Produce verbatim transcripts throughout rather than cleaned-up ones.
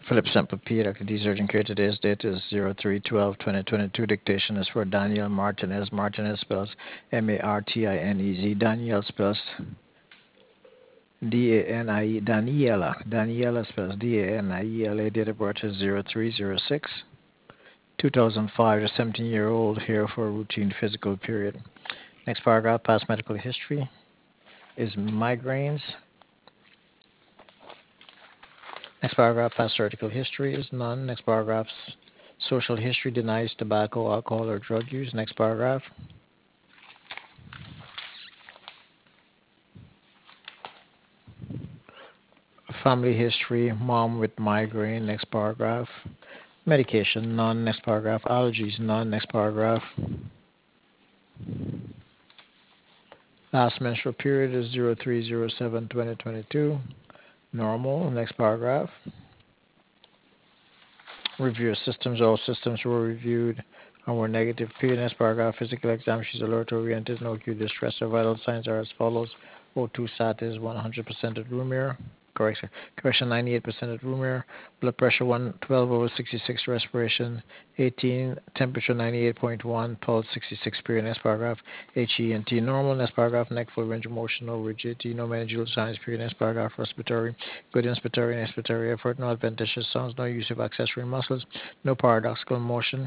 Philip Semple P. Doctor D. Surgeon Care. Today's date is zero three twelve twenty twenty-two. Dictation is for Daniel Martinez. Martinez spells M A R T I N E Z. Danielle spells D A N I E. Daniela. Daniela spells D A N I E L A. Date of birth is zero three zero six two thousand five. A seventeen-year-old here for a routine physical period. Next paragraph, past medical history is migraines. Next paragraph, past surgical history is none. Next paragraph, social history denies tobacco, alcohol, or drug use. Next paragraph. Family history, mom with migraine. Next paragraph. Medication, none. Next paragraph. Allergies, none. Next paragraph. Last menstrual period is zero three zero seven twenty twenty-two. Normal. Next paragraph. Review systems. All systems were reviewed and were negative. P. Next paragraph. Physical exam. She's alert oriented. No acute distress. Her vital signs are as follows. O two sat is one hundred percent at room air. Correction. Correction ninety-eight percent at room air. Blood pressure one twelve over sixty-six. Respiration eighteen. Temperature ninety-eight point one. Pulse sixty-six. Period. Next paragraph. H E N T normal. Next paragraph. Neck full range of motion. No rigidity. No meningeal signs. Period. Next paragraph. Respiratory. Good inspiratory and expiratory effort. No adventitious sounds. No use of accessory muscles. No paradoxical motion.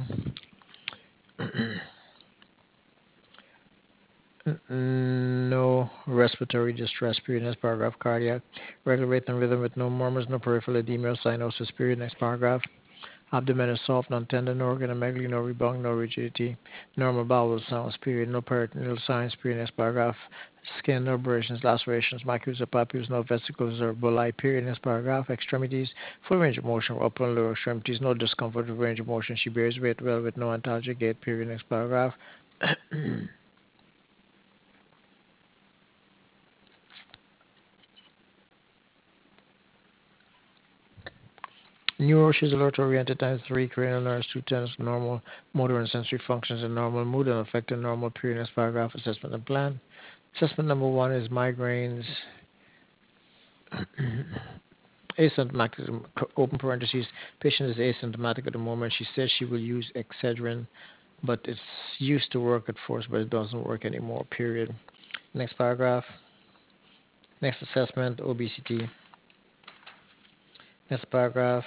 No respiratory distress. Period. Next paragraph. Cardiac. Regular rate and rhythm with no murmurs. No peripheral edema or cyanosis. Period. Next paragraph. Abdomen is soft, non-tender, no organomegaly, no rebound, no rigidity. Normal bowel sounds. Period. No peritoneal signs. Period. Next paragraph. Skin, no abrasions, lacerations, macules or papules, no vesicles or bullae. Period. Next paragraph. Extremities. Full range of motion. Upper and lower extremities. No discomfort with range of motion. She bears weight well with no antalgic gait. Period. Next paragraph. Neuro, she's alert oriented, times three, cranial nerves, two tenths, normal motor and sensory functions, and normal mood and affected normal period. Next paragraph, assessment and plan. Assessment number one is migraines, asymptomatic, open parentheses. Patient is asymptomatic at the moment. She says she will use Excedrin, but it's used to work at first, but it doesn't work anymore, period. Next paragraph. Next assessment, obesity. Next paragraph.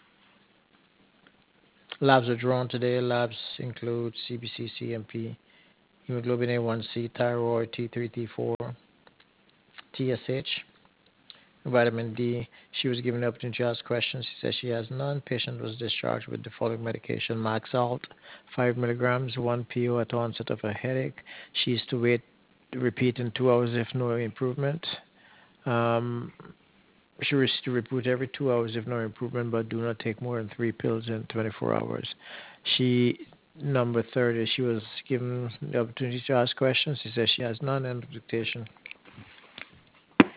Labs are drawn today. Labs include C B C, C M P, hemoglobin A one C, thyroid, T three, T four, T S H, vitamin D. She was given the opportunity to ask questions. She says she has none. Patient was discharged with the following medication: Maxalt, five milligrams, one P O at onset of a headache. She is to wait, repeat in two hours if no improvement. Um, she is to repeat every two hours if no improvement, but do not take more than three pills in twenty-four hours. She Number thirty, she was given the opportunity to ask questions. She says she has none. End of dictation.